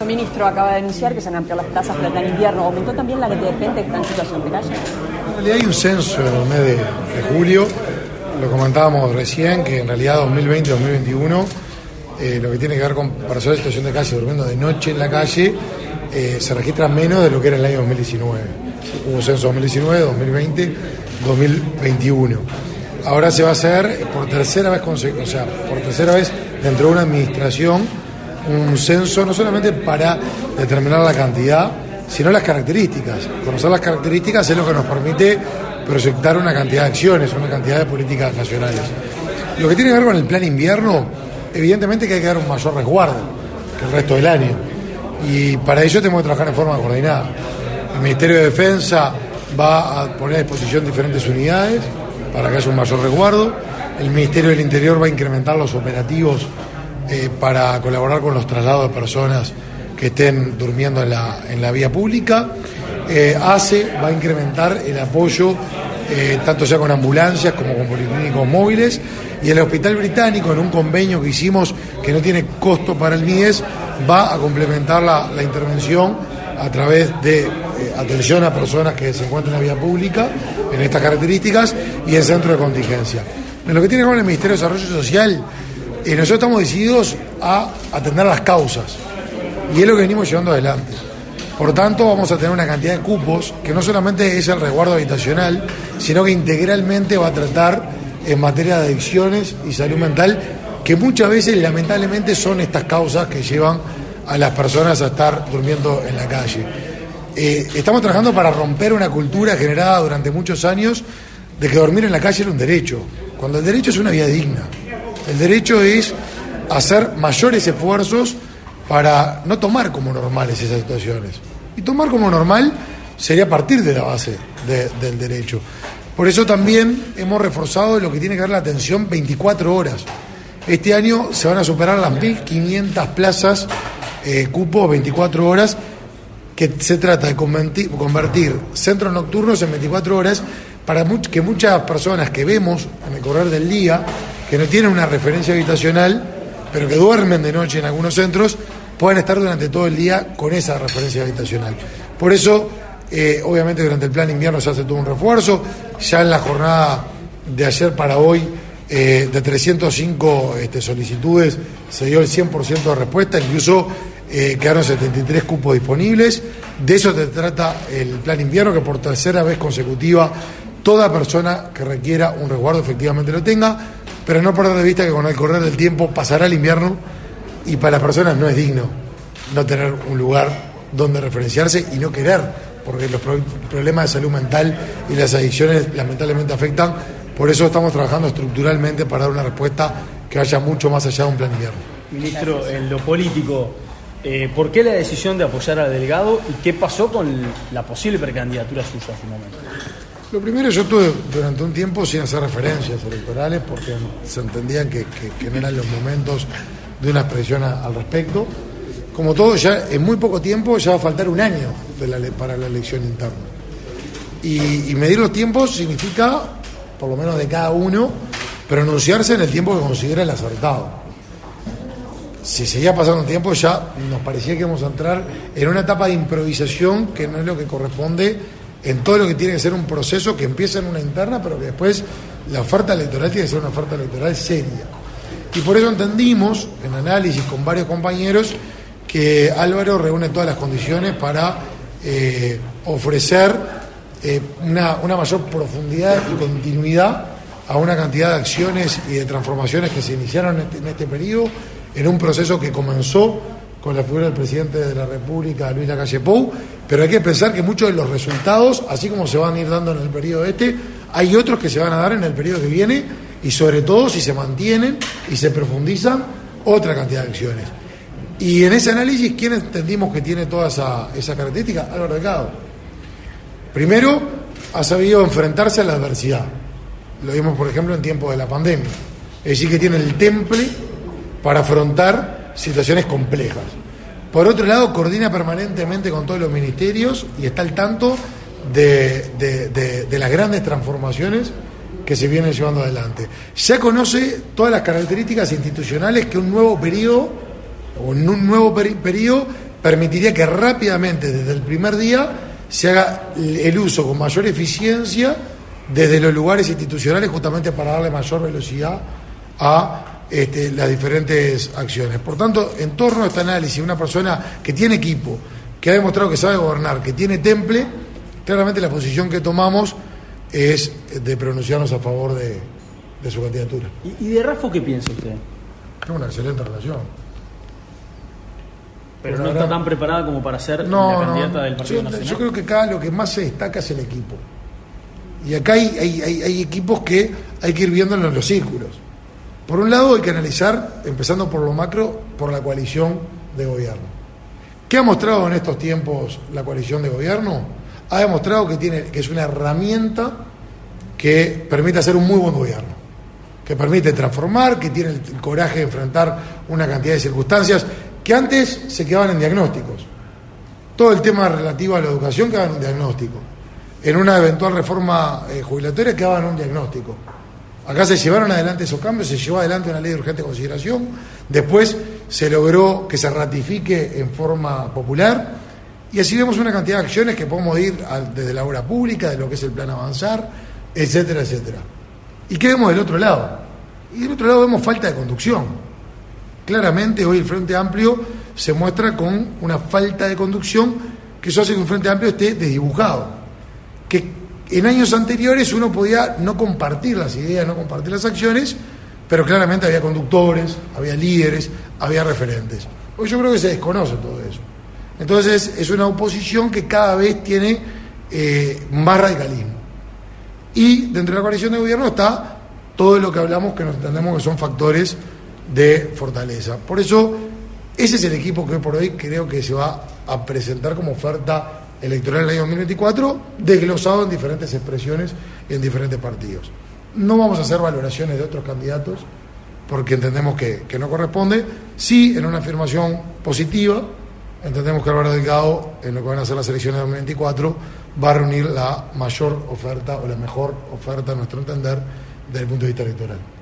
Ministro, acaba de anunciar que se van a ampliar las plazas para el plan invierno. ¿Aumentó también la cantidad de gente que está en situación de calle? En realidad hay un censo en el mes de julio, lo comentábamos recién, que en realidad 2020-2021, lo que tiene que ver con personas en situación de calle durmiendo de noche en la calle, se registra menos de lo que era el año 2019. Hubo un censo 2019, 2020, 2021. Ahora se va a hacer por tercera vez dentro de una administración un censo no solamente para determinar la cantidad, sino las características. Conocer las características es lo que nos permite proyectar una cantidad de acciones, una cantidad de políticas nacionales. Lo que tiene que ver con el plan invierno, evidentemente que hay que dar un mayor resguardo que el resto del año. Y para ello tenemos que trabajar en forma coordinada. El Ministerio de Defensa va a poner a disposición diferentes unidades para que haya un mayor resguardo. El Ministerio del Interior va a incrementar los operativos para colaborar con los traslados de personas que estén durmiendo en la vía pública. ACE va a incrementar el apoyo tanto ya con ambulancias como con policlínicos móviles, y el Hospital Británico, en un convenio que hicimos que no tiene costo para el MIES, va a complementar la intervención a través de atención a personas que se encuentran en la vía pública en estas características y en centro de contingencia. En lo que tiene que ver con el Ministerio de Desarrollo Social, nosotros estamos decididos a atender las causas, y es lo que venimos llevando adelante. Por tanto, vamos a tener una cantidad de cupos que no solamente es el resguardo habitacional, sino que integralmente va a tratar en materia de adicciones y salud mental, que muchas veces lamentablemente son estas causas que llevan a las personas a estar durmiendo en la calle. Estamos trabajando para romper una cultura generada durante muchos años de que dormir en la calle era un derecho, cuando el derecho es una vida digna. El derecho es hacer mayores esfuerzos para no tomar como normales esas situaciones. Y tomar como normal sería partir de la base del derecho. Por eso también hemos reforzado lo que tiene que ver la atención 24 horas. Este año se van a superar las 1.500 plazas, cupos 24 horas, que se trata de convertir centros nocturnos en 24 horas para que muchas personas que vemos en el correr del día, que no tienen una referencia habitacional, pero que duermen de noche en algunos centros, puedan estar durante todo el día con esa referencia habitacional. Por eso, obviamente durante el plan invierno se hace todo un refuerzo. Ya en la jornada de ayer para hoy, de 305 solicitudes, se dio el 100% de respuesta, incluso quedaron 73 cupos disponibles. De eso se trata el plan invierno, que por tercera vez consecutiva toda persona que requiera un resguardo efectivamente lo tenga, pero no perder de vista que con el correr del tiempo pasará el invierno y para las personas no es digno no tener un lugar donde referenciarse y no querer, porque los problemas de salud mental y las adicciones lamentablemente afectan. Por eso estamos trabajando estructuralmente para dar una respuesta que vaya mucho más allá de un plan invierno. Ministro, en lo político, ¿por qué la decisión de apoyar a Delgado y qué pasó con la posible precandidatura suya hace un momento? Lo primero, yo estuve durante un tiempo sin hacer referencias electorales porque se entendían que no eran los momentos de una expresión al respecto. Como todo, ya en muy poco tiempo ya va a faltar un año para la elección interna. Y medir los tiempos significa, por lo menos de cada uno, pronunciarse en el tiempo que considera el acertado. Si seguía pasando un tiempo, ya nos parecía que íbamos a entrar en una etapa de improvisación que no es lo que corresponde en todo lo que tiene que ser un proceso que empieza en una interna, pero que después la oferta electoral tiene que ser una oferta electoral seria. Y por eso entendimos, en análisis con varios compañeros, que Álvaro reúne todas las condiciones para ofrecer una mayor profundidad y continuidad a una cantidad de acciones y de transformaciones que se iniciaron en este periodo, en un proceso que comenzó con la figura del presidente de la República, Luis Lacalle Pou, pero hay que pensar que muchos de los resultados, así como se van a ir dando en el periodo hay otros que se van a dar en el periodo que viene, y sobre todo si se mantienen y se profundizan otra cantidad de acciones. Y en ese análisis, ¿quién entendimos que tiene toda esa característica? Álvaro Delgado. Primero, ha sabido enfrentarse a la adversidad. Lo vimos, por ejemplo, en tiempos de la pandemia. Es decir, que tiene el temple para afrontar situaciones complejas. Por otro lado, coordina permanentemente con todos los ministerios y está al tanto de las grandes transformaciones que se vienen llevando adelante. Ya conoce todas las características institucionales que un nuevo periodo permitiría que rápidamente, desde el primer día, se haga el uso con mayor eficiencia desde los lugares institucionales, justamente para darle mayor velocidad a las diferentes acciones. Por tanto, en torno a este análisis, una persona que tiene equipo, que ha demostrado que sabe gobernar, que tiene temple, claramente la posición que tomamos es de pronunciarnos a favor de su candidatura. ¿Y de Raffo qué piensa usted? Tengo una excelente relación. Pero no está tan preparada como para ser la candidata del Partido Nacional. Yo creo que acá lo que más se destaca es el equipo. Y acá hay equipos que hay que ir viéndolo en los círculos. Por un lado hay que analizar, empezando por lo macro, por la coalición de gobierno. ¿Qué ha mostrado en estos tiempos la coalición de gobierno? Ha demostrado que es una herramienta que permite hacer un muy buen gobierno, que permite transformar, que tiene el coraje de enfrentar una cantidad de circunstancias que antes se quedaban en diagnósticos. Todo el tema relativo a la educación quedaba en un diagnóstico. En una eventual reforma jubilatoria quedaba en un diagnóstico. Acá se llevaron adelante esos cambios, se llevó adelante una ley de urgente consideración, después se logró que se ratifique en forma popular, y así vemos una cantidad de acciones que podemos ir desde la obra pública, de lo que es el plan avanzar, etcétera, etcétera. ¿Y qué vemos del otro lado? Y del otro lado vemos falta de conducción. Claramente hoy el Frente Amplio se muestra con una falta de conducción que eso hace que un Frente Amplio esté desdibujado. Que en años anteriores uno podía no compartir las ideas, no compartir las acciones, pero claramente había conductores, había líderes, había referentes. Hoy yo creo que se desconoce todo eso. Entonces es una oposición que cada vez tiene más radicalismo. Y dentro de la coalición de gobierno está todo lo que hablamos, que nos entendemos que son factores de fortaleza. Por eso, ese es el equipo que hoy por hoy creo que se va a presentar como oferta electoral en el año 2024, desglosado en diferentes expresiones y en diferentes partidos. No vamos a hacer valoraciones de otros candidatos, porque entendemos que no corresponde. Sí, en una afirmación positiva, entendemos que Álvaro Delgado, en lo que van a ser las elecciones de 2024, va a reunir la mayor oferta o la mejor oferta, a nuestro entender, desde el punto de vista electoral.